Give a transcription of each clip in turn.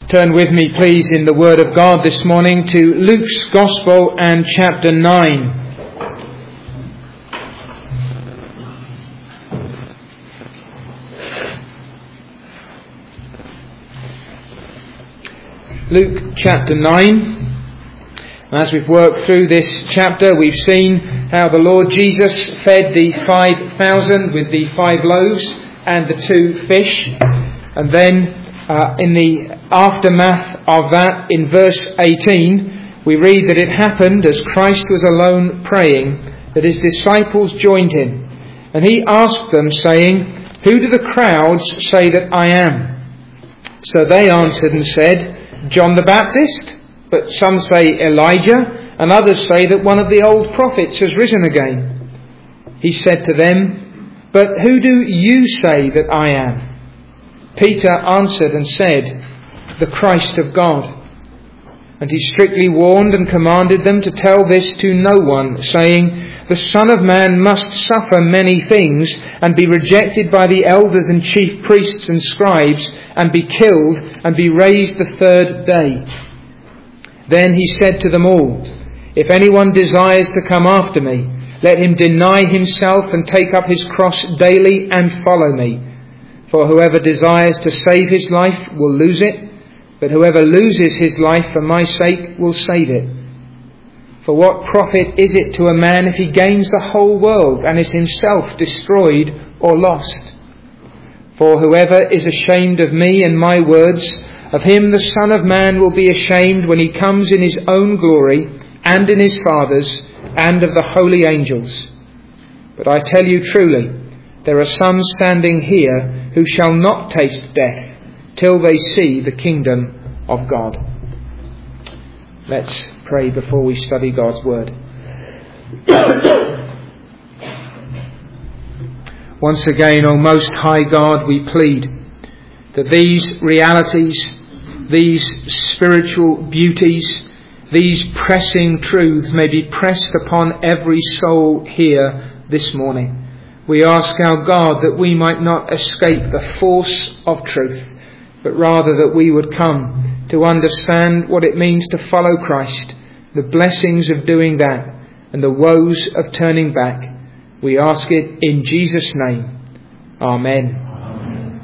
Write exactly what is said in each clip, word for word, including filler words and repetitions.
Turn with me, please, in the Word of God this morning to Luke's Gospel and chapter nine. Luke chapter nine. As we've worked through this chapter, we've seen how the Lord Jesus fed the five thousand with the five loaves and the two fish. And then uh, in the aftermath of that, in verse eighteen, we read that it happened as Christ was alone praying, that his disciples joined him. And he asked them, saying, "Who do the crowds say that I am?" So they answered and said, "John the Baptist, but some say Elijah, and others say that one of the old prophets has risen again." He said to them, "But who do you say that I am?" Peter answered and said, "The Christ of God." And he strictly warned and commanded them to tell this to no one, saying, "The Son of Man must suffer many things, and be rejected by the elders and chief priests and scribes, and be killed, and be raised the third day." Then he said to them all, "If anyone desires to come after me, let him deny himself and take up his cross daily and follow me. For whoever desires to save his life will lose it, but whoever loses his life for my sake will save it. For what profit is it to a man if he gains the whole world and is himself destroyed or lost? For whoever is ashamed of me and my words, of him the Son of Man will be ashamed when he comes in his own glory and in his Father's and of the holy angels. But I tell you truly, there are some standing here who shall not taste death till they see the kingdom of God." Let's pray before we study God's word. Once again, O Most High God, we plead that these realities, these spiritual beauties, these pressing truths may be pressed upon every soul here this morning. We ask our God that we might not escape the force of truth, but rather that we would come to understand what it means to follow Christ, the blessings of doing that, and the woes of turning back. We ask it in Jesus' name. Amen. Amen.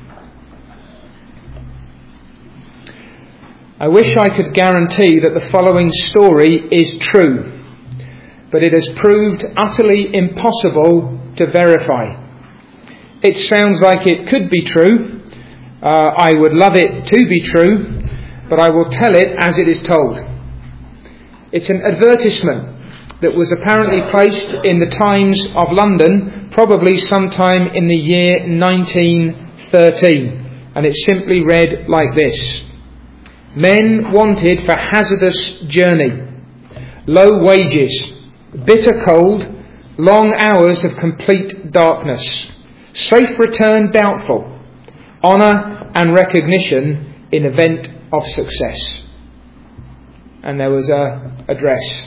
I wish I could guarantee that the following story is true, but it has proved utterly impossible to verify. It sounds like it could be true. Uh, I would love it to be true, but I will tell it as it is told. It's an advertisement that was apparently placed in the Times of London, probably sometime in the year nineteen thirteen. And it simply read like this: "Men wanted for hazardous journey, low wages, bitter cold, long hours of complete darkness, safe return doubtful, honour and recognition in event of success." And there was a address.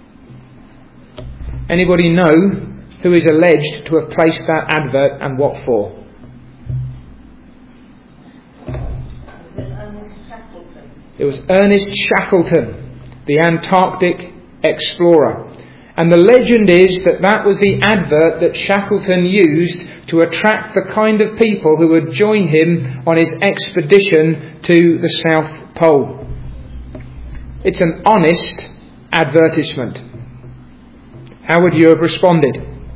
Anybody know who is alleged to have placed that advert and what for? It was Ernest Shackleton, the Antarctic explorer. And the legend is that that was the advert that Shackleton used to attract the kind of people who would join him on his expedition to the South Pole. It's an honest advertisement. How would you have responded?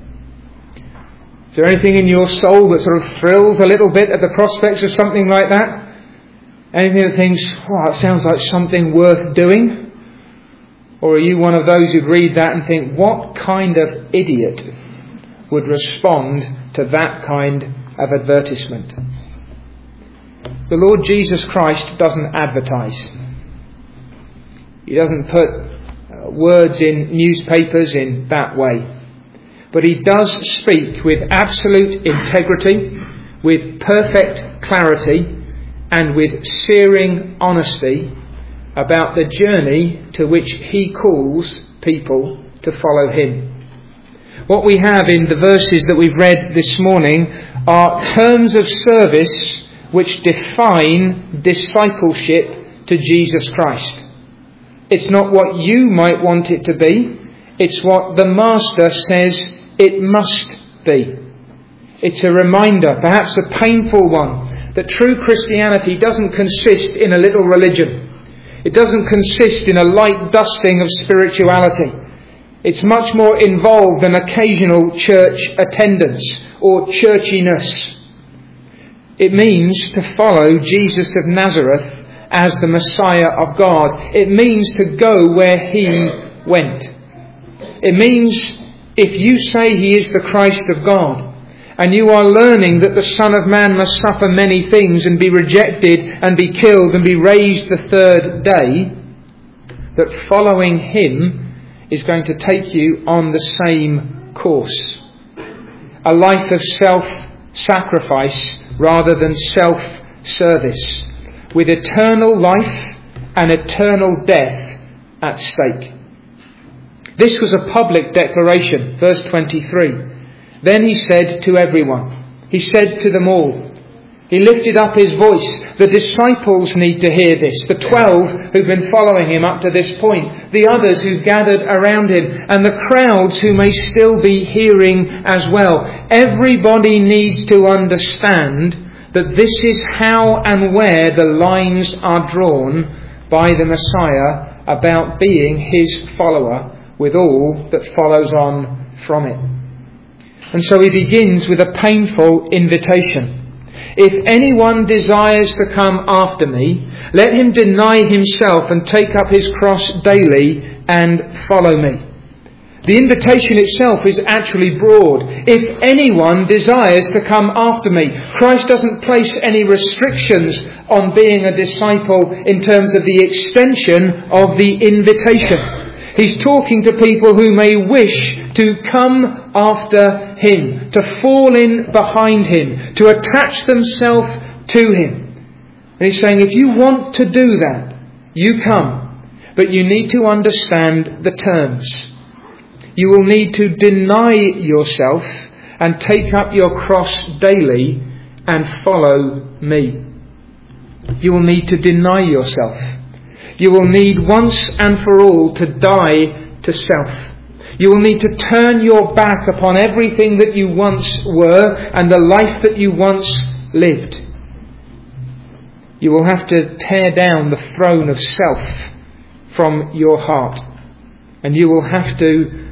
Is there anything in your soul that sort of thrills a little bit at the prospects of something like that? Anything that thinks, "Oh, that sounds like something worth doing"? Or are you one of those who'd read that and think, what kind of idiot would respond to that kind of advertisement? The Lord Jesus Christ doesn't advertise. He doesn't put uh, words in newspapers in that way. But he does speak with absolute integrity, with perfect clarity, and with searing honesty about the journey to which he calls people to follow him. What we have in the verses that we've read this morning are terms of service which define discipleship to Jesus Christ. It's not what you might want it to be. It's what the Master says it must be. It's a reminder, perhaps a painful one, that true Christianity doesn't consist in a little religion. It doesn't consist in a light dusting of spirituality. It's much more involved than occasional church attendance or churchiness. It means to follow Jesus of Nazareth as the Messiah of God. It means to go where he went. It means if you say he is the Christ of God, and you are learning that the Son of Man must suffer many things and be rejected and be killed and be raised the third day, that following him is going to take you on the same course. A life of self-sacrifice rather than self-service, with eternal life and eternal death at stake. This was a public declaration, verse twenty-three. Then he said to everyone, he said to them all, he lifted up his voice. The disciples need to hear this. The twelve who've been following him up to this point. The others who've gathered around him. And the crowds who may still be hearing as well. Everybody needs to understand that this is how and where the lines are drawn by the Messiah about being his follower, with all that follows on from it. And so he begins with a painful invitation. If anyone desires to come after me, let him deny himself and take up his cross daily and follow me. The invitation itself is actually broad. If anyone desires to come after me, Christ doesn't place any restrictions on being a disciple in terms of the extension of the invitation. He's talking to people who may wish to come after him, to fall in behind him, to attach themselves to him. And he's saying, if you want to do that, you come. But you need to understand the terms. You will need to deny yourself and take up your cross daily and follow me. You will need to deny yourself. You will need once and for all to die to self. You will need to turn your back upon everything that you once were and the life that you once lived. You will have to tear down the throne of self from your heart. And you will have to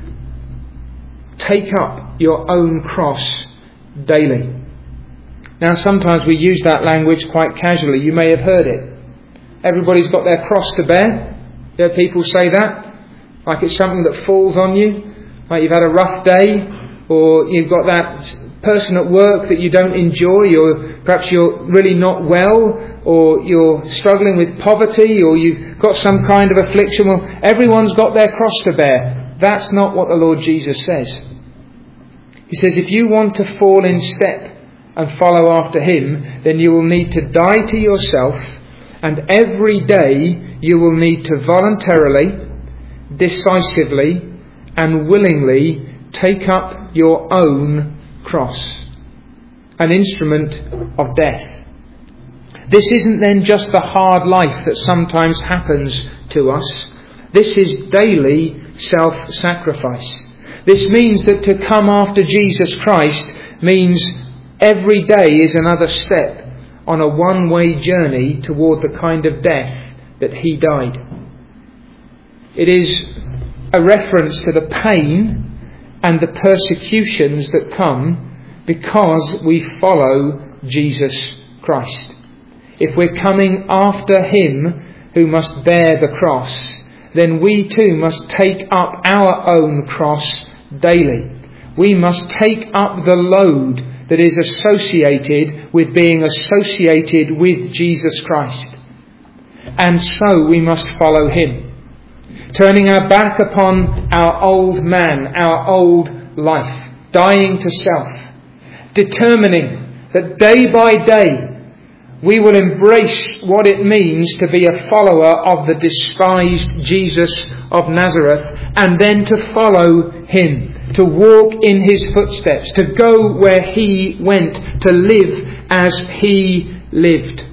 take up your own cross daily. Now, sometimes we use that language quite casually. You may have heard it. Everybody's got their cross to bear. You heard people say that, like it's something that falls on you, like you've had a rough day, or you've got that person at work that you don't enjoy, or perhaps you're really not well, or you're struggling with poverty, or you've got some kind of affliction. Well, everyone's got their cross to bear. That's not what the Lord Jesus says. He says if you want to fall in step and follow after him, then you will need to die to yourself. And every day you will need to voluntarily, decisively and willingly take up your own cross. An instrument of death. This isn't then just the hard life that sometimes happens to us. This is daily self-sacrifice. This means that to come after Jesus Christ means every day is another step on a one-way journey toward the kind of death that he died. It is a reference to the pain and the persecutions that come because we follow Jesus Christ. If we're coming after him who must bear the cross, then we too must take up our own cross daily. We must take up the load that is associated with being associated with Jesus Christ. And so we must follow him. Turning our back upon our old man, our old life, dying to self, determining that day by day we will embrace what it means to be a follower of the despised Jesus of Nazareth, and then to follow him. To walk in his footsteps, to go where he went, to live as he lived.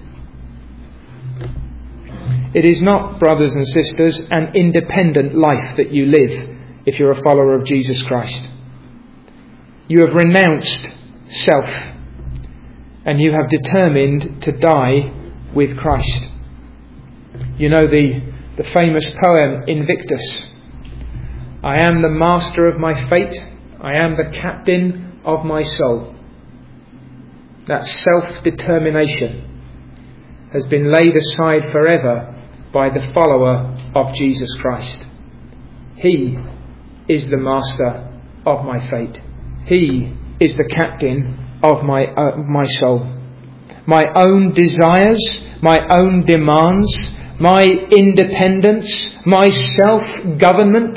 It is not, brothers and sisters, an independent life that you live if you're a follower of Jesus Christ. You have renounced self and you have determined to die with Christ. You know the, the famous poem Invictus. I am the master of my fate. I am the captain of my soul. That self-determination has been laid aside forever by the follower of Jesus Christ. He is the master of my fate. He is the captain of my uh, my soul. My own desires, my own demands, my independence, my self-government,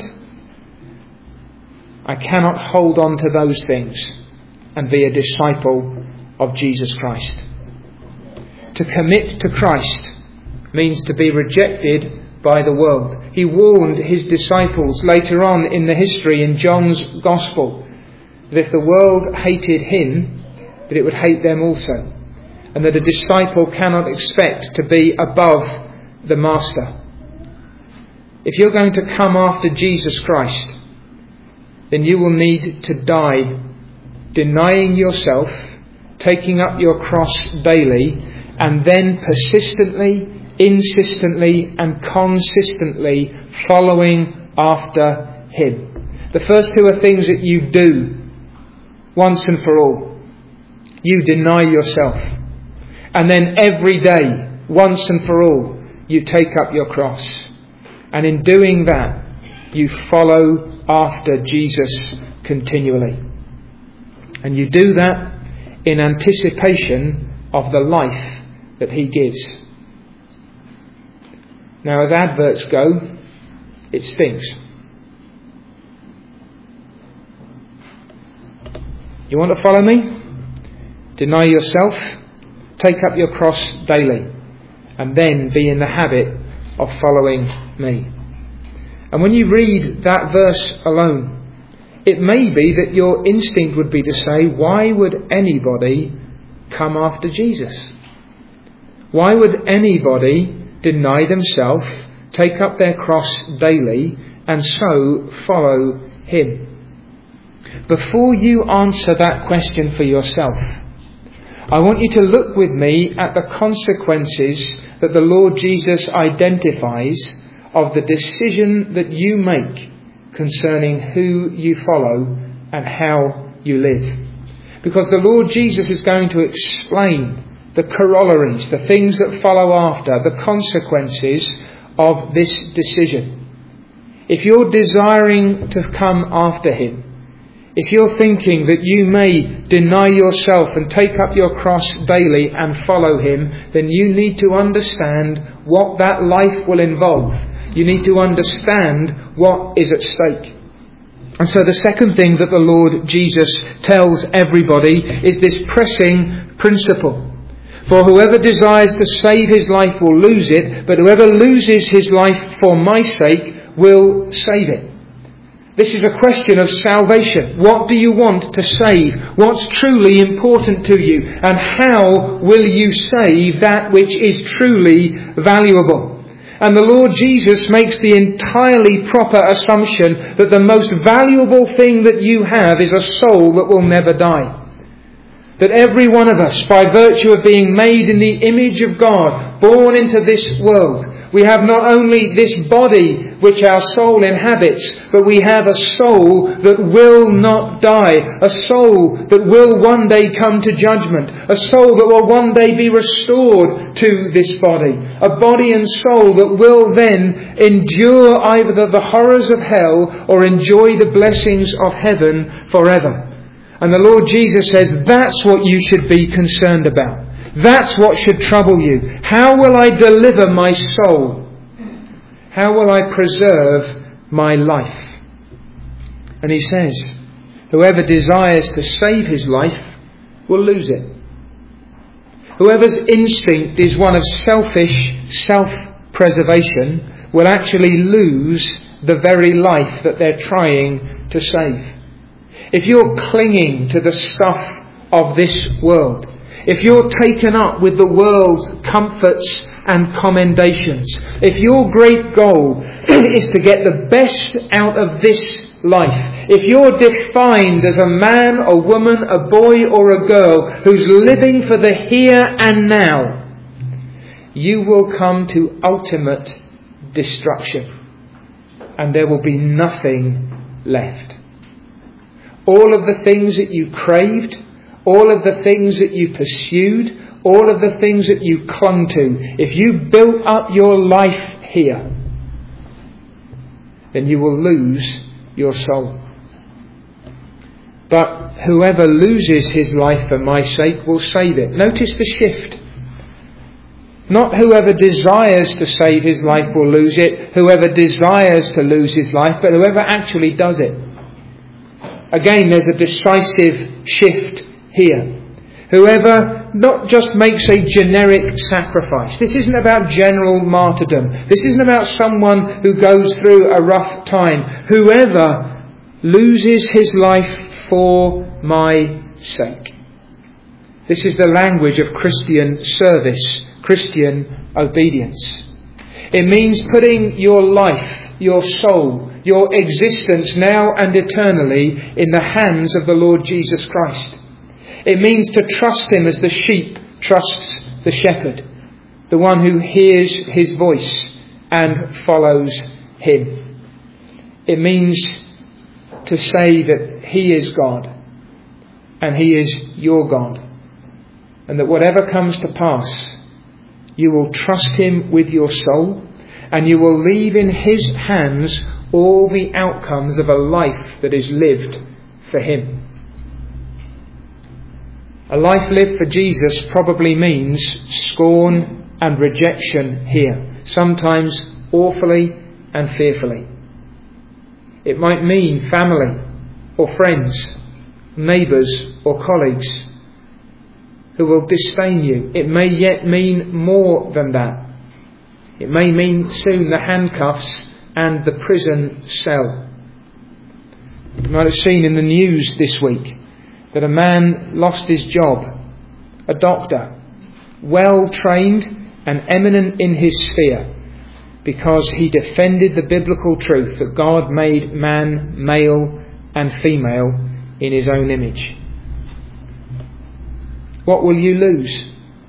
I cannot hold on to those things and be a disciple of Jesus Christ. To commit to Christ means to be rejected by the world. He warned his disciples later on in the history in John's Gospel that if the world hated him, that it would hate them also. And that a disciple cannot expect to be above the master. If you're going to come after Jesus Christ, then you will need to die denying yourself, taking up your cross daily, and then persistently, insistently and consistently following after him. The first two are things that you do once and for all. You deny yourself. And then every day, once and for all, you take up your cross. And in doing that, you follow after Jesus continually. And you do that in anticipation of the life that he gives. Now, as adverts go, it stinks. You want to follow me? Deny yourself, take up your cross daily, and then be in the habit of following me. And when you read that verse alone, it may be that your instinct would be to say, why would anybody come after Jesus? Why would anybody deny themselves, take up their cross daily, and so follow him? Before you answer that question for yourself, I want you to look with me at the consequences that the Lord Jesus identifies of the decision that you make concerning who you follow and how you live. Because the Lord Jesus is going to explain the corollaries, the things that follow after, the consequences of this decision. If you're desiring to come after him, if you're thinking that you may deny yourself and take up your cross daily and follow him, then you need to understand what that life will involve. You need to understand what is at stake. And so the second thing that the Lord Jesus tells everybody is this pressing principle. For whoever desires to save his life will lose it, but whoever loses his life for my sake will save it. This is a question of salvation. What do you want to save? What's truly important to you? And how will you save that which is truly valuable? And the Lord Jesus makes the entirely proper assumption that the most valuable thing that you have is a soul that will never die. That every one of us, by virtue of being made in the image of God, born into this world, we have not only this body which our soul inhabits, but we have a soul that will not die. A soul that will one day come to judgment. A soul that will one day be restored to this body. A body and soul that will then endure either the horrors of hell or enjoy the blessings of heaven forever. And the Lord Jesus says that's what you should be concerned about. That's what should trouble you. How will I deliver my soul? How will I preserve my life? And he says, whoever desires to save his life will lose it. Whoever's instinct is one of selfish self-preservation will actually lose the very life that they're trying to save. If you're clinging to the stuff of this world, if you're taken up with the world's comforts and commendations, if your great goal is to get the best out of this life, if you're defined as a man, a woman, a boy or a girl who's living for the here and now, you will come to ultimate destruction, and there will be nothing left. All of the things that you craved, all of the things that you pursued, all of the things that you clung to, if you built up your life here, then you will lose your soul. But whoever loses his life for my sake will save it. Notice the shift. Not whoever desires to save his life will lose it, whoever desires to lose his life, but whoever actually does it. Again, there's a decisive shift here. Whoever not just makes a generic sacrifice. This isn't about general martyrdom. This isn't about someone who goes through a rough time. Whoever loses his life for my sake. This is the language of Christian service, Christian obedience. It means putting your life, your soul, your existence now and eternally in the hands of the Lord Jesus Christ. It means to trust him as the sheep trusts the shepherd, the one who hears his voice and follows him. It means to say that he is God and he is your God, and that whatever comes to pass, you will trust him with your soul, and you will leave in his hands all the outcomes of a life that is lived for him. A life lived for Jesus probably means scorn and rejection here, sometimes awfully and fearfully. It might mean family or friends, neighbours or colleagues who will disdain you. It may yet mean more than that. It may mean soon the handcuffs and the prison cell. You might have seen in the news this week that a man lost his job, a doctor, well trained and eminent in his sphere, because he defended the biblical truth that God made man male and female in his own image. What will you lose?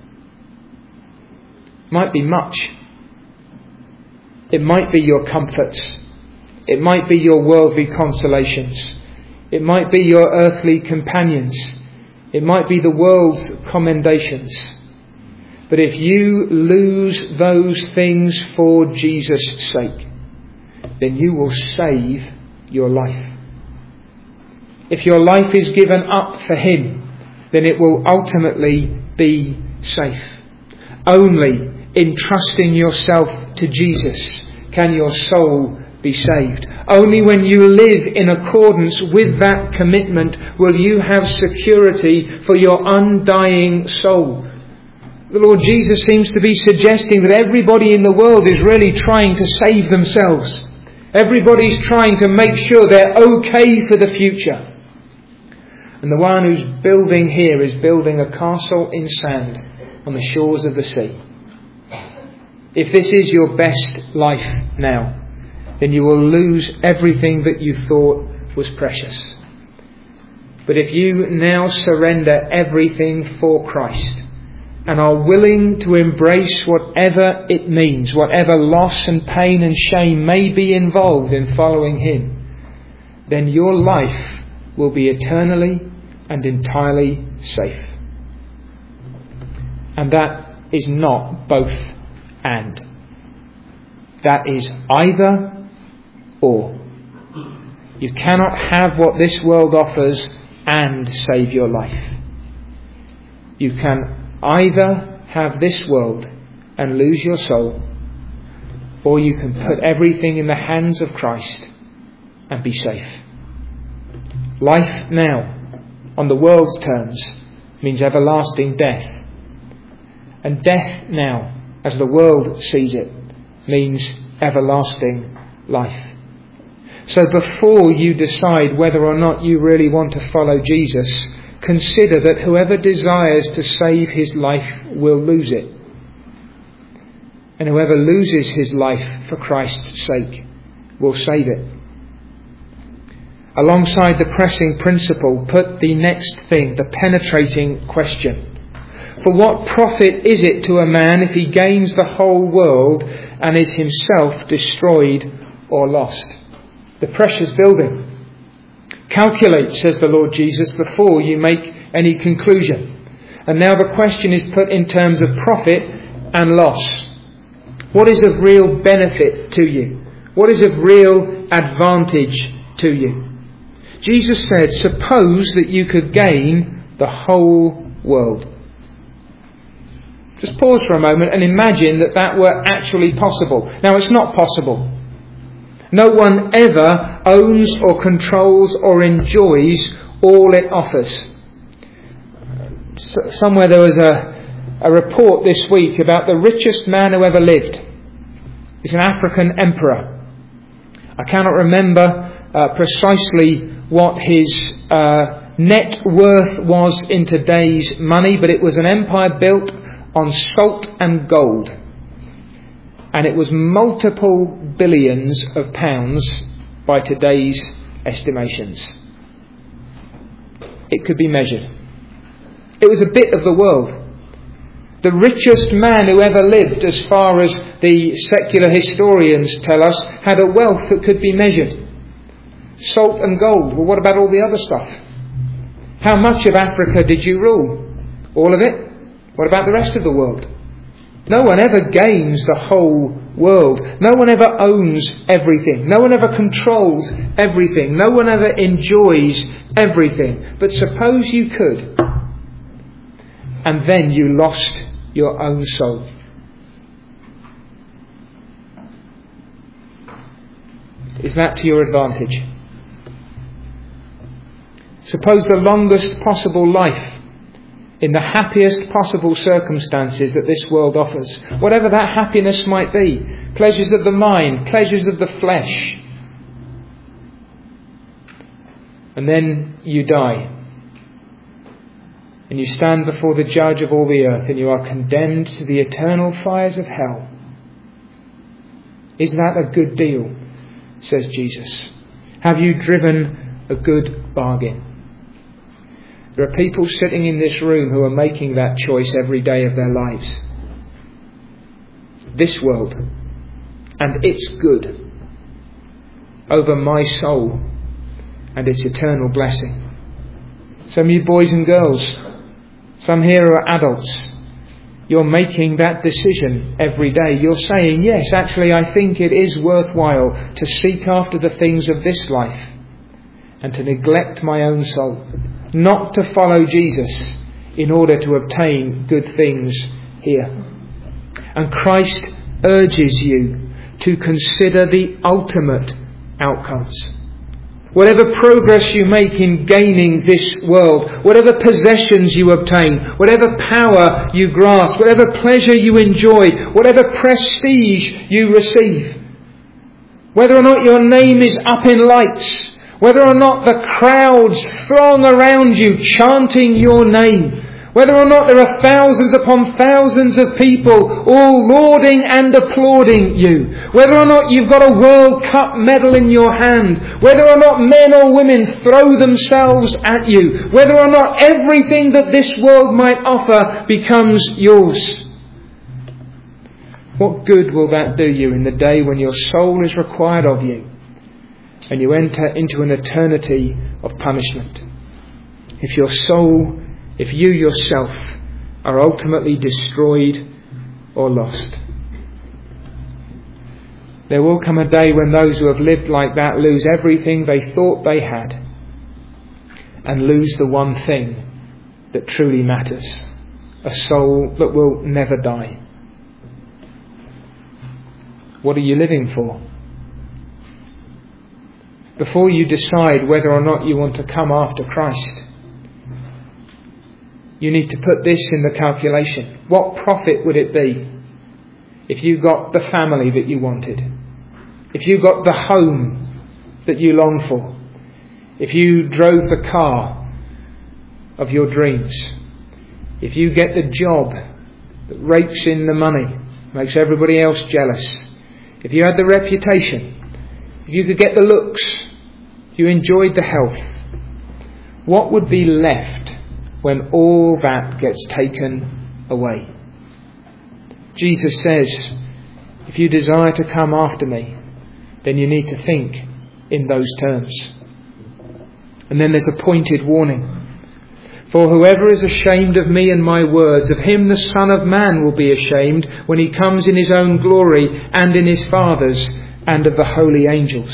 Might be much. It might be your comforts. It might be your worldly consolations. It might be your earthly companions. It might be the world's commendations. But if you lose those things for Jesus' sake, then you will save your life. If your life is given up for him, then it will ultimately be safe. Only in trusting yourself to Jesus can your soul be saved. Only when you live in accordance with that commitment will you have security for your undying soul. The Lord Jesus seems to be suggesting that everybody in the world is really trying to save themselves. Everybody's trying to make sure they're okay for the future. And the one who's building here is building a castle in sand on the shores of the sea. If this is your best life now, then you will lose everything that you thought was precious. But if you now surrender everything for Christ and are willing to embrace whatever it means, whatever loss and pain and shame may be involved in following him, then your life will be eternally and entirely safe. And that is not both and. That is either or. You cannot have what this world offers and save your life. You can either have this world and lose your soul, or you can put everything in the hands of Christ and be safe. Life now, on the world's terms, means everlasting death. And death now, as the world sees it, means everlasting life. So before you decide whether or not you really want to follow Jesus, consider that whoever desires to save his life will lose it. And whoever loses his life for Christ's sake will save it. Alongside the pressing principle, put the next thing, the penetrating question. For what profit is it to a man if he gains the whole world and is himself destroyed or lost? The precious building. Calculate, says the Lord Jesus, before you make any conclusion. And now the question is put in terms of profit and loss. What is of real benefit to you? What is of real advantage to you? Jesus said, suppose that you could gain the whole world. Just pause for a moment and imagine that that were actually possible. Now, it's not possible. No one ever owns or controls or enjoys all it offers. Somewhere there was a, a report this week about the richest man who ever lived. He's an African emperor. I cannot remember uh, precisely what his uh, net worth was in today's money, but it was an empire built on salt and gold. And it was multiple billions of pounds by today's estimations. It could be measured. It was a bit of the world. The richest man who ever lived, as far as the secular historians tell us, had a wealth that could be measured. Salt and gold. Well, what about all the other stuff? How much of Africa did you rule? All of it? What about the rest of the world? No one ever gains the whole world. No one ever owns everything. No one ever controls everything. No one ever enjoys everything. But suppose you could, and then you lost your own soul. Is that to your advantage? Suppose the longest possible life in the happiest possible circumstances that this world offers, whatever that happiness might be, pleasures of the mind, pleasures of the flesh, and then you die and you stand before the judge of all the earth and you are condemned to the eternal fires of hell. Is that a good deal? Says Jesus. Have you driven a good bargain? There are people sitting in this room who are making that choice every day of their lives. This world and its good over my soul and its eternal blessing. Some of you boys and girls, some here are adults. You're making that decision every day. You're saying, yes, actually I think it is worthwhile to seek after the things of this life and to neglect my own soul. Not to follow Jesus in order to obtain good things here. And Christ urges you to consider the ultimate outcomes. Whatever progress you make in gaining this world, whatever possessions you obtain, whatever power you grasp, whatever pleasure you enjoy, whatever prestige you receive, whether or not your name is up in lights, whether or not the crowds throng around you chanting your name, whether or not there are thousands upon thousands of people all lauding and applauding you, whether or not you've got a World Cup medal in your hand, whether or not men or women throw themselves at you, whether or not everything that this world might offer becomes yours. What good will that do you in the day when your soul is required of you and you enter into an eternity of punishment? If your soul, if you yourself are ultimately destroyed or lost. There will come a day when those who have lived like that lose everything they thought they had and lose the one thing that truly matters, a soul that will never die. What are you living for? Before you decide whether or not you want to come after Christ, you need to put this in the calculation. What profit would it be if you got the family that you wanted? If you got the home that you long for? If you drove the car of your dreams, if you get the job that rakes in the money, makes everybody else jealous, if you had the reputation, if you could get the looks, if you enjoyed the health, what would be left when all that gets taken away? Jesus says, if you desire to come after me, then you need to think in those terms. And then there's a pointed warning. For whoever is ashamed of me and my words, of him the Son of Man will be ashamed when he comes in his own glory and in his Father's and of the holy angels.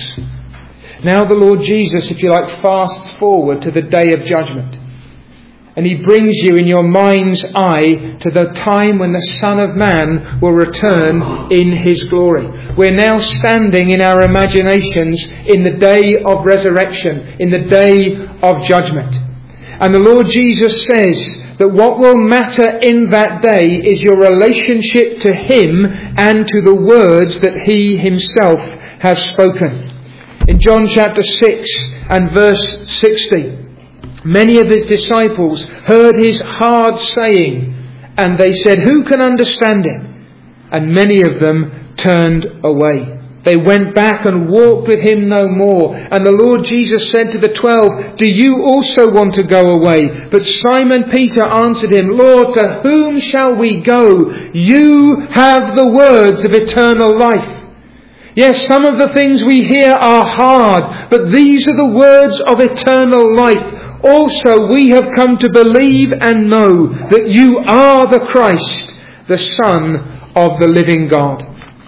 Now the Lord Jesus, if you like, fasts forward to the day of judgment. And he brings you in your mind's eye to the time when the Son of Man will return in his glory. We're now standing in our imaginations in the day of resurrection, in the day of judgment. And the Lord Jesus says that what will matter in that day is your relationship to him and to the words that he himself has spoken. In John chapter six and verse sixty, many of his disciples heard his hard saying, and they said, "Who can understand him?" And many of them turned away. They went back and walked with him no more. And the Lord Jesus said to the twelve, "Do you also want to go away?" But Simon Peter answered him, "Lord, to whom shall we go? You have the words of eternal life." Yes, some of the things we hear are hard, but these are the words of eternal life. Also, we have come to believe and know that you are the Christ, the Son of the living God.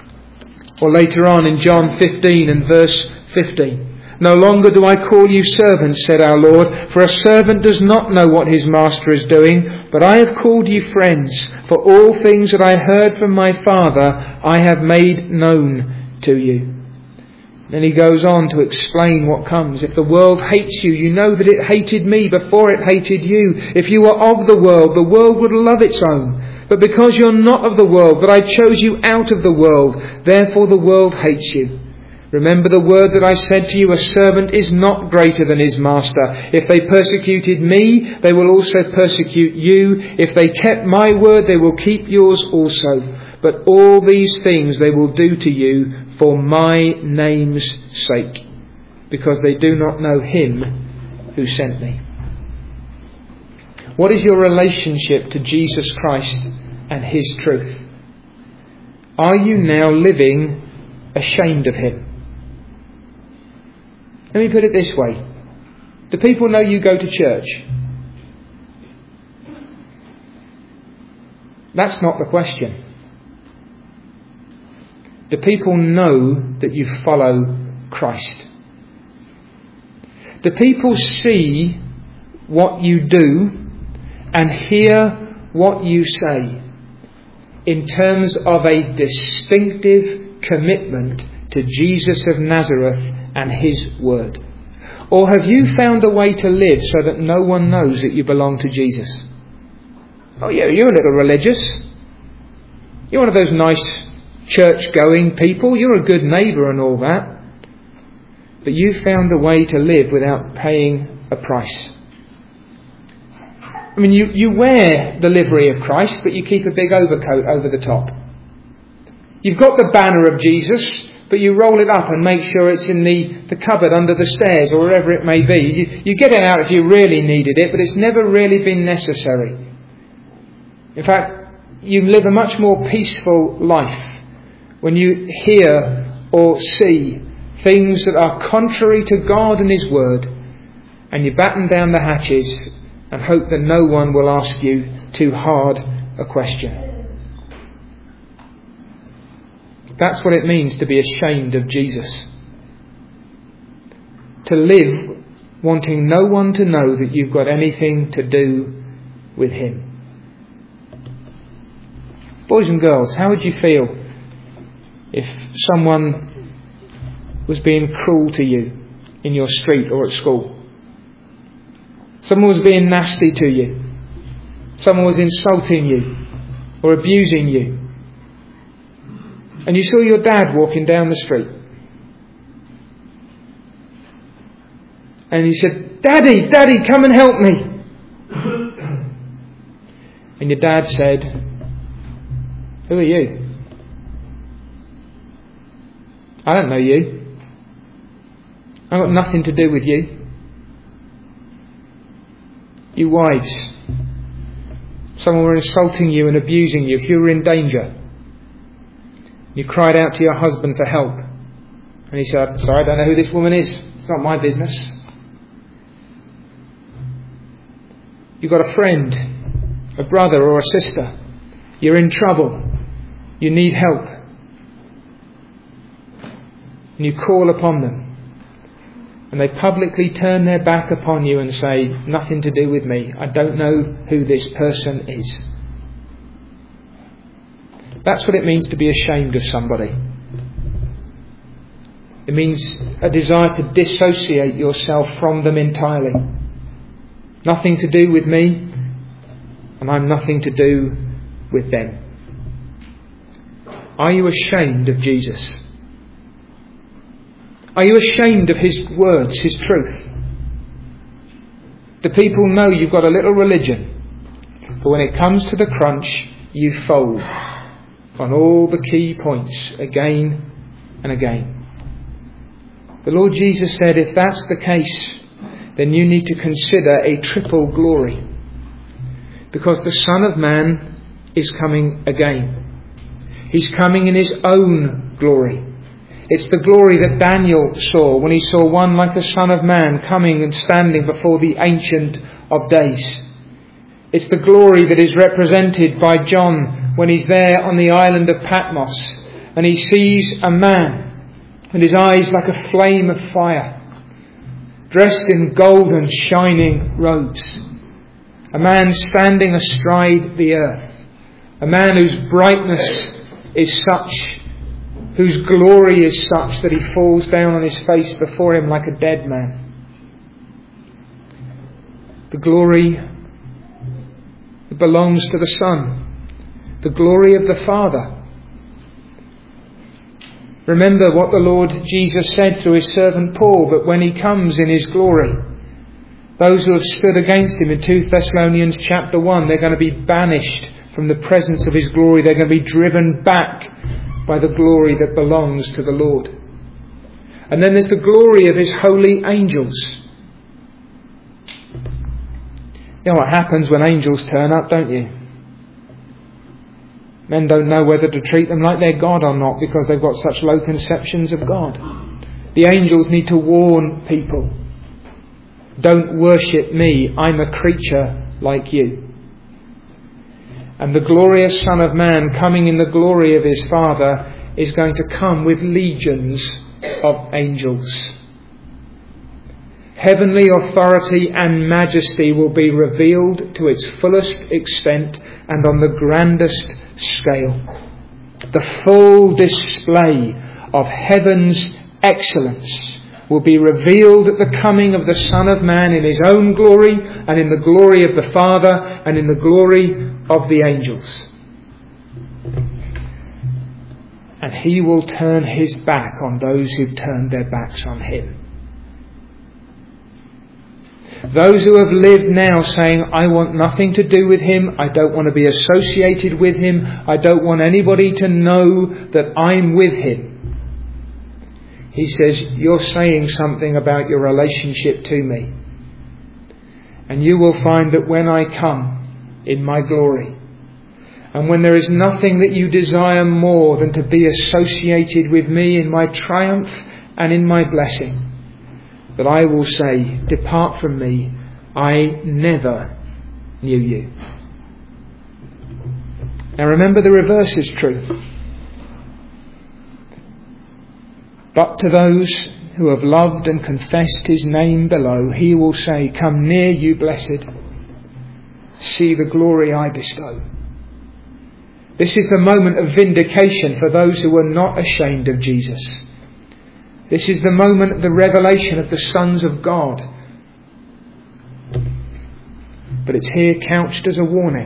Or later on in John fifteen and verse fifteen, "No longer do I call you servants, said our Lord, for a servant does not know what his master is doing, but I have called you friends, for all things that I heard from my Father I have made known to you." Then he goes on to explain what comes. If the world hates you, you know that it hated me before it hated you. If you were of the world, the world would love its own. But because you're not of the world, but I chose you out of the world, therefore the world hates you. Remember the word that I said to you, a servant is not greater than his master. If they persecuted me, they will also persecute you. If they kept my word, they will keep yours also. But all these things they will do to you for my name's sake, because they do not know him who sent me. What is your relationship to Jesus Christ and his truth? Are you now living ashamed of him? Let me put it this way. Do people know you go to church? That's not the question. Do people know that you follow Christ? Do people see what you do and hear what you say in terms of a distinctive commitment to Jesus of Nazareth and his word? Or have you found a way to live so that no one knows that you belong to Jesus? Oh yeah, you're a little religious. You're one of those nice church-going people. You're a good neighbour and all that. But you found a way to live without paying a price. I mean, you, you wear the livery of Christ, but you keep a big overcoat over the top. You've got the banner of Jesus, but you roll it up and make sure it's in the, the cupboard under the stairs or wherever it may be. You, you get it out if you really needed it, but it's never really been necessary. In fact, you live a much more peaceful life when you hear or see things that are contrary to God and his word, and you batten down the hatches and hope that no one will ask you too hard a question. That's what it means to be ashamed of Jesus. To live wanting no one to know that you've got anything to do with him. Boys and girls, how would you feel if someone was being cruel to you in your street or at school? Someone was being nasty to you. Someone was insulting you or abusing you. And you saw your dad walking down the street. And he said, "Daddy, Daddy, come and help me." and your dad said, "Who are you? I don't know you. I've got nothing to do with you." You wives, someone were insulting you and abusing you. If you were in danger, you cried out to your husband for help, and he said, "Sorry, I don't know who this woman is. It's not my business." You've got a friend, a brother or a sister. You're in trouble. You need help. And you call upon them. And they publicly turn their back upon you and say, "Nothing to do with me. I don't know who this person is." That's what it means to be ashamed of somebody. It means a desire to dissociate yourself from them entirely. Nothing to do with me, and I'm nothing to do with them. Are you ashamed of Jesus? Are you ashamed of His words, His truth? Do people know you've got a little religion, but when it comes to the crunch, you fold on all the key points again and again? The Lord Jesus said, if that's the case, then you need to consider a triple glory, because the Son of Man is coming again. He's coming in His own glory. It's the glory that Daniel saw when he saw one like the Son of Man coming and standing before the Ancient of Days. It's the glory that is represented by John when he's there on the island of Patmos and he sees a man and his eyes like a flame of fire, dressed in golden shining robes. A man standing astride the earth. A man whose brightness is such, whose glory is such that he falls down on his face before him like a dead man. The glory that belongs to the Son. The glory of the Father. Remember what the Lord Jesus said through His servant Paul, that when He comes in His glory, those who have stood against Him in Second Thessalonians chapter one, they're going to be banished from the presence of His glory. They're going to be driven back by the glory that belongs to the Lord. And then there's the glory of His holy angels. You know what happens when angels turn up, don't you? Men don't know whether to treat them like they're God or not, because they've got such low conceptions of God. The angels need to warn people. Don't worship me. I'm a creature like you. And the glorious Son of Man, coming in the glory of His Father, is going to come with legions of angels. Heavenly authority and majesty will be revealed to its fullest extent and on the grandest scale. The full display of heaven's excellence will be revealed at the coming of the Son of Man in His own glory and in the glory of the Father and in the glory of the angels. And He will turn His back on those who've turned their backs on Him. Those who have lived now saying, I want nothing to do with Him, I don't want to be associated with Him, I don't want anybody to know that I'm with Him. He says, you're saying something about your relationship to me. And you will find that when I come in my glory, and when there is nothing that you desire more than to be associated with me in my triumph and in my blessing, that I will say, depart from me, I never knew you. Now remember, the reverse is true. But to those who have loved and confessed His name below, He will say, come near, you blessed, see the glory I bestow. This is the moment of vindication for those who are not ashamed of Jesus. This is the moment of the revelation of the sons of God. But it's here couched as a warning.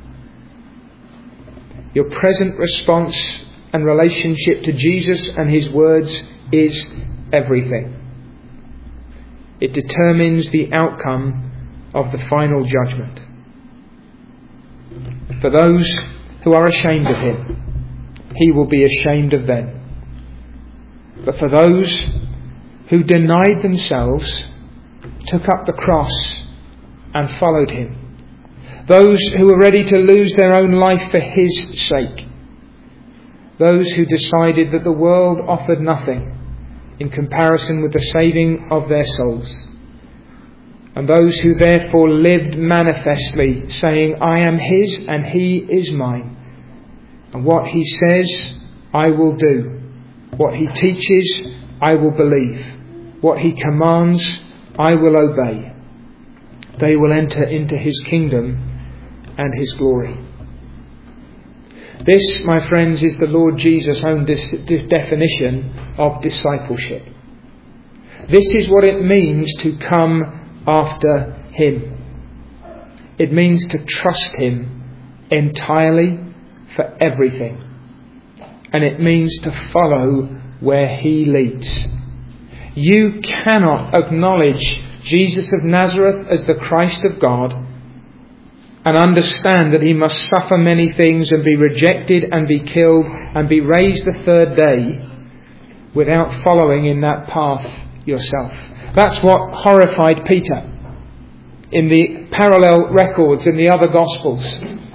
Your present response and relationship to Jesus and His words is everything. It determines the outcome of the final judgment. For those who are ashamed of him, he will be ashamed of them. But for those who denied themselves, took up the cross and followed him, those who were ready to lose their own life for his sake, those who decided that the world offered nothing in comparison with the saving of their souls, and those who therefore lived manifestly, saying, I am his and he is mine, and what he says I will do, what he teaches I will believe, what he commands I will obey. They will enter into his kingdom and his glory. This, my friends, is the Lord Jesus' own dis- definition of discipleship. This is what it means to come after him. It means to trust him entirely for everything. And it means to follow where he leads. You cannot acknowledge Jesus of Nazareth as the Christ of God and understand that he must suffer many things and be rejected and be killed and be raised the third day without following in that path yourself. That's what horrified Peter in the parallel records in the other Gospels.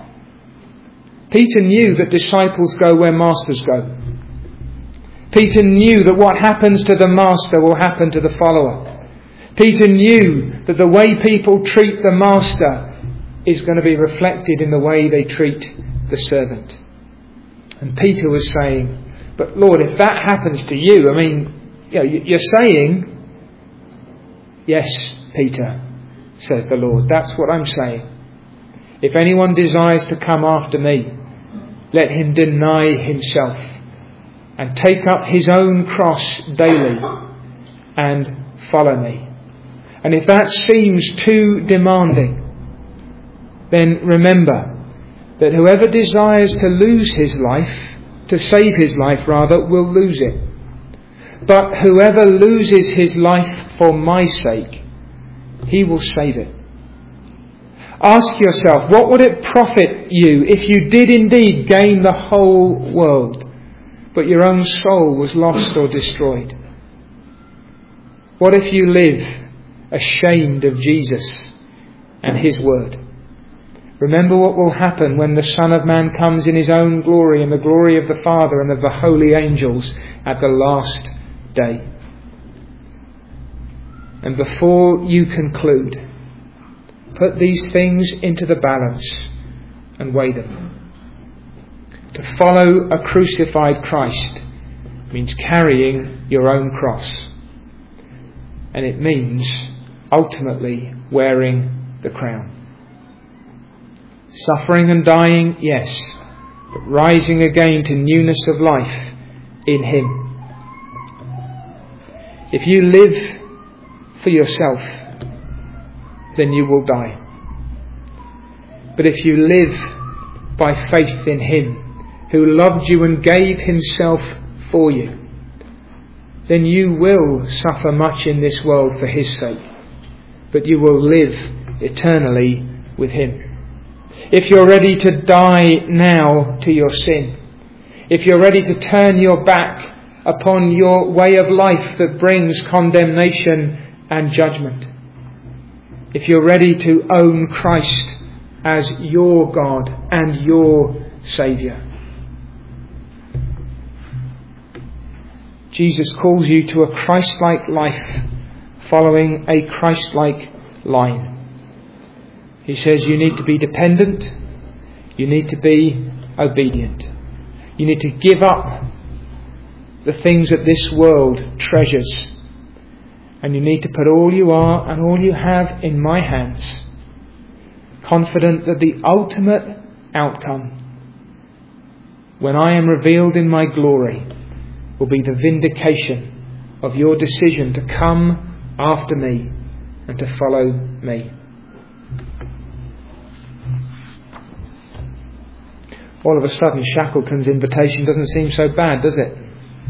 Peter knew that disciples go where masters go. Peter knew that what happens to the master will happen to the follower. Peter knew that the way people treat the master is going to be reflected in the way they treat the servant. And Peter was saying, but Lord, if that happens to you, I mean, you know, you're saying, yes, Peter, says the Lord, that's what I'm saying. If anyone desires to come after me, let him deny himself and take up his own cross daily and follow me. And if that seems too demanding, then remember that whoever desires to lose his life, to save his life rather, will lose it. But whoever loses his life for my sake, he will save it. Ask yourself, what would it profit you if you did indeed gain the whole world, but your own soul was lost or destroyed? What if you live ashamed of Jesus and his word? Remember what will happen when the Son of Man comes in his own glory and the glory of the Father and of the holy angels at the last day. And before you conclude, put these things into the balance and weigh them. To follow a crucified Christ means carrying your own cross. And it means ultimately wearing the crown. Suffering and dying, yes, but rising again to newness of life in him. If you live for yourself, then you will die. But if you live by faith in him who loved you and gave himself for you, then you will suffer much in this world for his sake, but you will live eternally with him. If you're ready to die now to your sin, if you're ready to turn your back upon your way of life that brings condemnation and judgment, if you're ready to own Christ as your God and your Saviour, Jesus calls you to a Christ-like life following a Christ-like line. He says you need to be dependent, you need to be obedient, you need to give up the things that this world treasures, and you need to put all you are and all you have in my hands, confident that the ultimate outcome, when I am revealed in my glory, will be the vindication of your decision to come after me and to follow me. All of a sudden, Shackleton's invitation doesn't seem so bad, does it?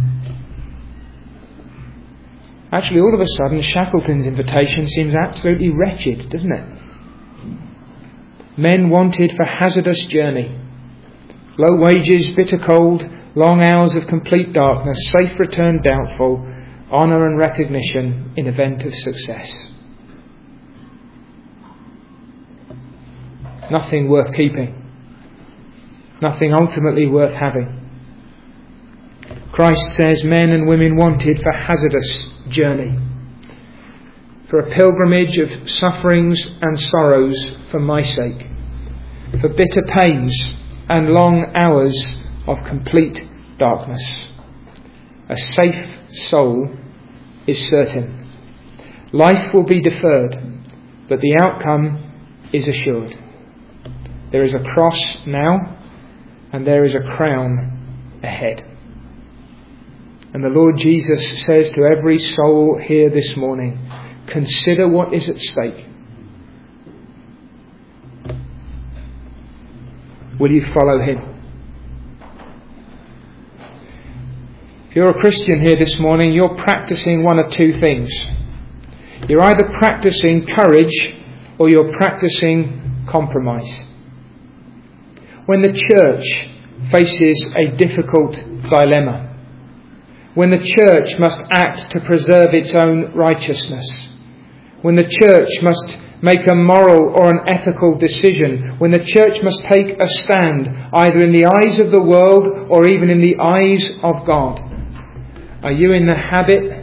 Actually, all of a sudden, Shackleton's invitation seems absolutely wretched, doesn't it? men wanted for hazardous journey. Low wages, bitter cold, long hours of complete darkness, safe return doubtful, honour and recognition in event of success. Nothing worth keeping. Nothing ultimately worth having. Christ says men and women wanted for hazardous journey, for a pilgrimage of sufferings and sorrows for my sake, for bitter pains and long hours of complete darkness. A safe soul is certain. Life will be deferred, but the outcome is assured. There is a cross now, and there is a crown ahead. And the Lord Jesus says to every soul here this morning, consider what is at stake. Will you follow him? If you're a Christian here this morning, you're practicing one of two things. You're either practicing courage or you're practicing compromise. When the church faces a difficult dilemma, when the church must act to preserve its own righteousness, when the church must make a moral or an ethical decision, when the church must take a stand either in the eyes of the world or even in the eyes of God, are you in the habit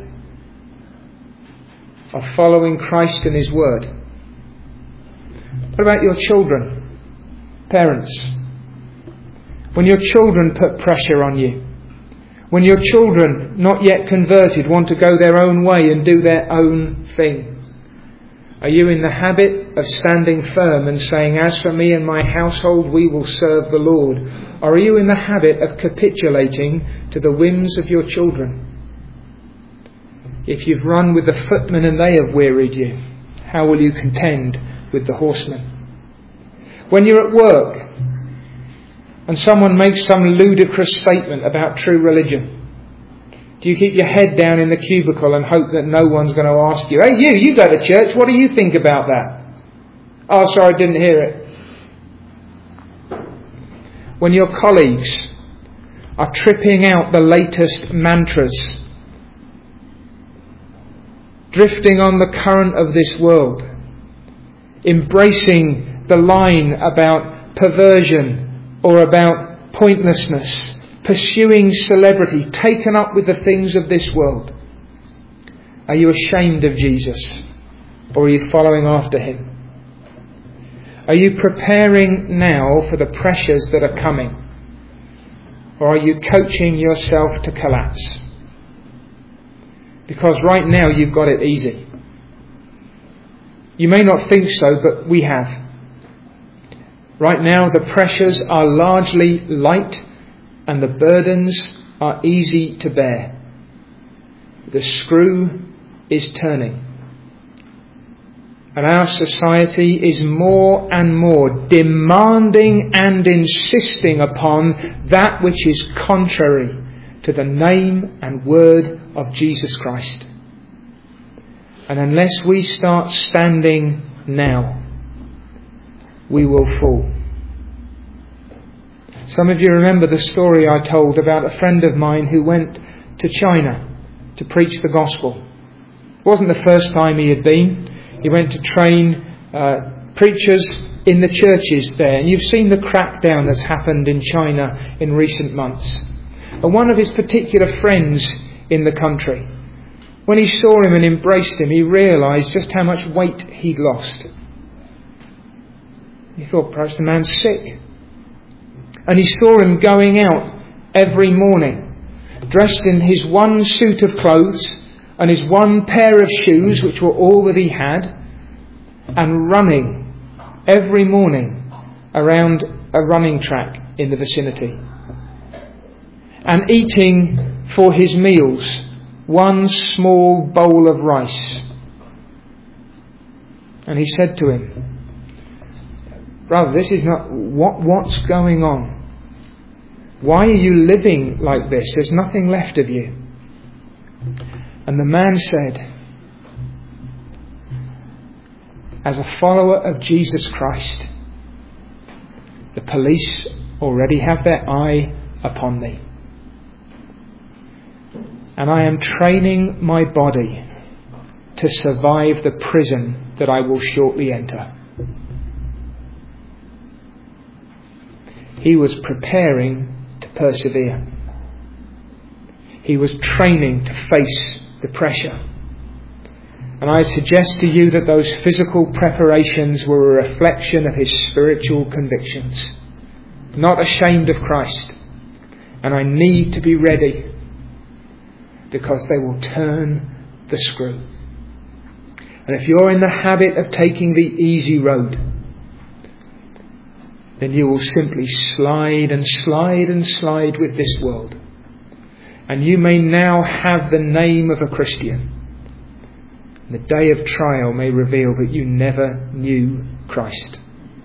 of following Christ and his word? What about your children? Parents, when your children put pressure on you, when your children, not yet converted, want to go their own way and do their own thing, are you in the habit of standing firm and saying, as for me and my household, we will serve the Lord? Or are you in the habit of capitulating to the whims of your children? If you've run with the footmen and they have wearied you, how will you contend with the horsemen? When you're at work and someone makes some ludicrous statement about true religion, do you keep your head down in the cubicle and hope that no one's going to ask you, hey you, you go to church, what do you think about that? Oh, sorry, I didn't hear it. When your colleagues are tripping out the latest mantras, drifting on the current of this world, embracing the line about perversion or about pointlessness, pursuing celebrity, taken up with the things of this world, are you ashamed of Jesus, or are you following after him? Are you preparing now for the pressures that are coming, or are you coaching yourself to collapse? Because right now you've got it easy. You may not think so, but we have. Right now the pressures are largely light and the burdens are easy to bear. The screw is turning. And our society is more and more demanding and insisting upon that which is contrary to the name and word of Jesus Christ. And unless we start standing now, we will fall. Some of you remember the story I told about a friend of mine who went to China to preach the gospel. It wasn't the first time he had been. He went to train uh, preachers in the churches there. And you've seen the crackdown that's happened in China in recent months. And one of his particular friends in the country, when he saw him and embraced him, he realised just how much weight he'd lost. He thought perhaps the man's sick. And he saw him going out every morning, dressed in his one suit of clothes and his one pair of shoes, which were all that he had, and running every morning around a running track in the vicinity. And eating for his meals one small bowl of rice. And he said to him, brother, this is not, what, what's going on? Why are you living like this? There's nothing left of you. And the man said, as a follower of Jesus Christ, The police already have their eye upon me. And I am training my body to survive the prison that I will shortly enter. He was preparing to persevere. He was training to face the pressure. And I suggest to you that those physical preparations were a reflection of his spiritual convictions. Not ashamed of Christ. And I need to be ready, because they will turn the screw. And if you're in the habit of taking the easy road, then you will simply slide and slide and slide with this world. And you may now have the name of a Christian. The day of trial may reveal that you never knew Christ.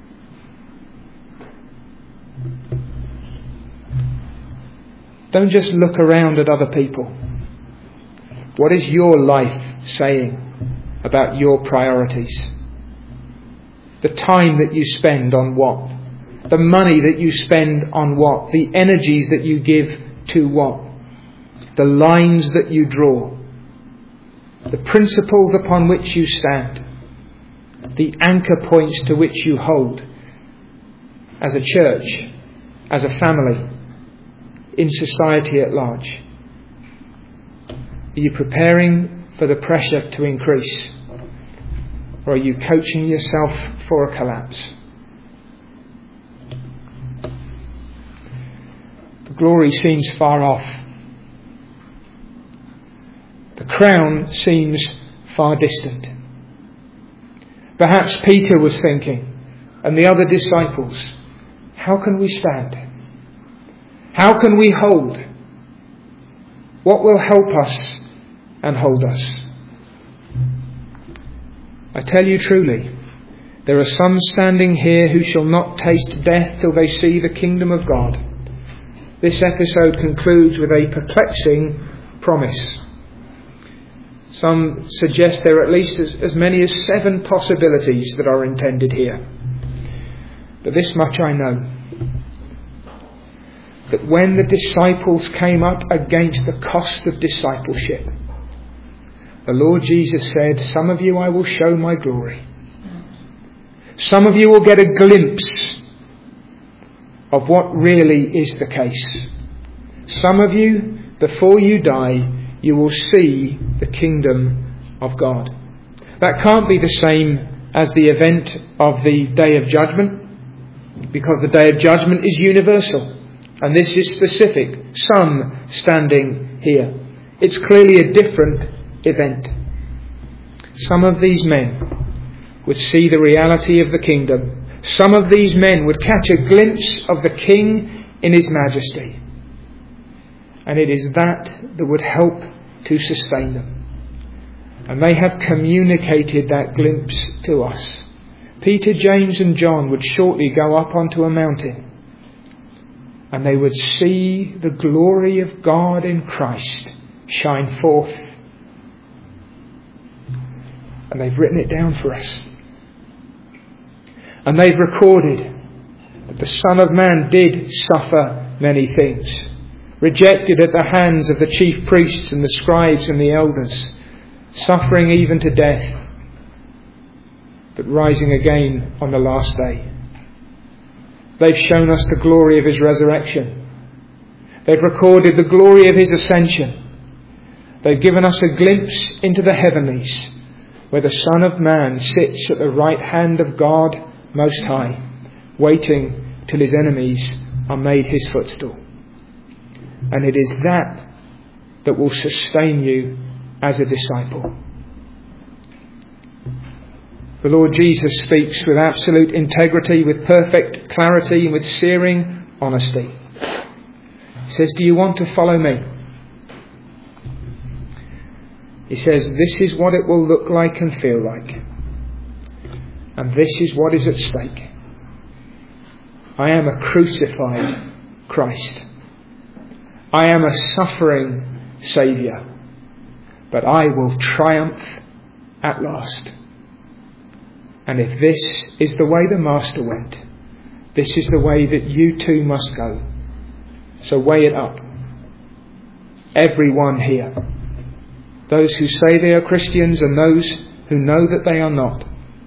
Don't just look around at other people. What is your life saying about your priorities? The time that you spend on what? The money that you spend on what? The energies that you give to what? The lines that you draw? The principles upon which you stand? The anchor points to which you hold as a church, as a family, in society at large? Are you preparing for the pressure to increase? Or are you coaching yourself for a collapse? The glory seems far off. The crown seems far distant. Perhaps Peter was thinking, and the other disciples, how can we stand? How can we hold? What will help us and hold us? I tell you truly, there are some standing here who shall not taste death till they see the kingdom of God. This episode concludes with a perplexing promise. Some suggest there are at least as, as many as seven possibilities that are intended here. But this much I know, that when the disciples came up against the cost of discipleship, the Lord Jesus said, some of you I will show my glory. Some of you will get a glimpse of what really is the case. Some of you, before you die, you will see the kingdom of God. That can't be the same as the event of the Day of Judgment, because the Day of Judgment is universal. And this is specific. Some standing here. It's clearly a different event. Some of these men would see the reality of the kingdom. Some of these men would catch a glimpse of the King in his majesty. And it is that that would help to sustain them. And they have communicated that glimpse to us. Peter, James and John would shortly go up onto a mountain, and they would see the glory of God in Christ shine forth. And they've written it down for us. And they've recorded that the Son of Man did suffer many things. Rejected at the hands of the chief priests and the scribes and the elders. Suffering even to death. But rising again on the last day. They've shown us the glory of his resurrection. They've recorded the glory of his ascension. They've given us a glimpse into the heavenlies, where the Son of Man sits at the right hand of God Most High, waiting till his enemies are made his footstool. And it is that that will sustain you as a disciple. The Lord Jesus speaks with absolute integrity, with perfect clarity, and with searing honesty. He says, do you want to follow me? He says, this is what it will look like and feel like. And this is what is at stake. I am a crucified Christ. I am a suffering Saviour. But I will triumph at last. And if this is the way the Master went, this is the way that you too must go. So weigh it up. Everyone here, those who say they are Christians and those who know that they are not,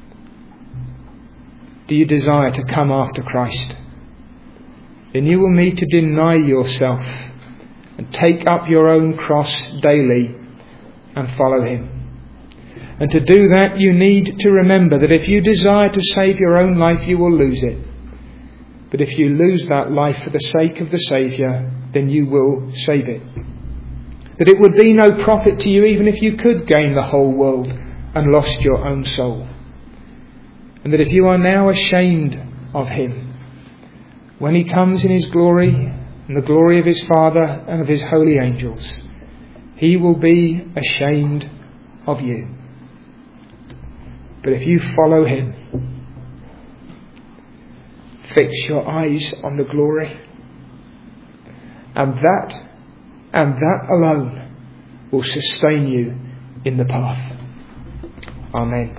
do you desire to come after Christ? Then you will need to deny yourself and take up your own cross daily and follow him. And to do that, you need to remember that if you desire to save your own life, you will lose it. But if you lose that life for the sake of the Saviour, then you will save it. That it would be no profit to you even if you could gain the whole world and lost your own soul. And that if you are now ashamed of him, when he comes in his glory and the glory of his Father and of his holy angels, he will be ashamed of you. But if you follow him, fix your eyes on the glory, and that and that alone will sustain you in the path. Amen.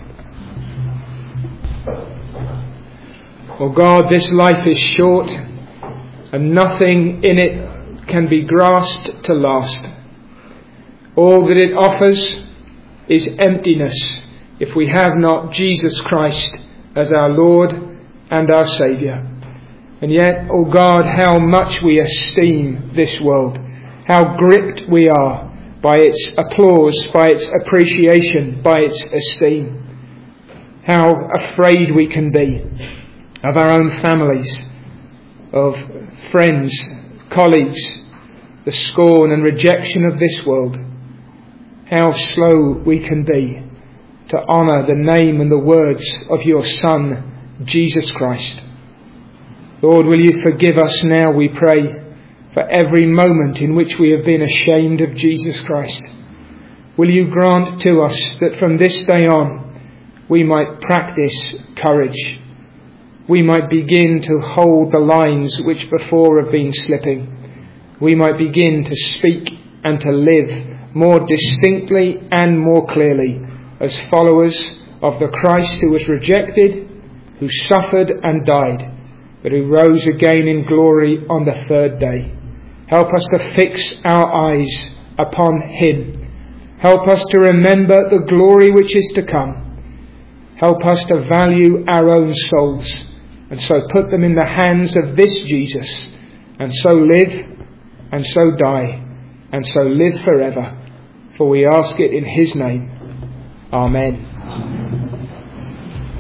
Oh God, this life is short, and nothing in it can be grasped to last. All that it offers is emptiness if we have not Jesus Christ as our Lord and our Saviour. And yet, oh God, how much we esteem this world, how gripped we are by its applause, by its appreciation, by its esteem. How afraid we can be of our own families, of friends, colleagues, the scorn and rejection of this world. How slow we can be to honour the name and the words of your Son, Jesus Christ. Lord, will you forgive us now, we pray, for every moment in which we have been ashamed of Jesus Christ. Will you grant to us that from this day on we might practice courage. We might begin to hold the lines which before have been slipping. We might begin to speak and to live more distinctly and more clearly as followers of the Christ who was rejected, who suffered and died, but who rose again in glory on the third day. Help us to fix our eyes upon him. Help us to remember the glory which is to come. Help us to value our own souls, and so put them in the hands of this Jesus, and so live, and so die, and so live forever. For we ask it in his name. Amen.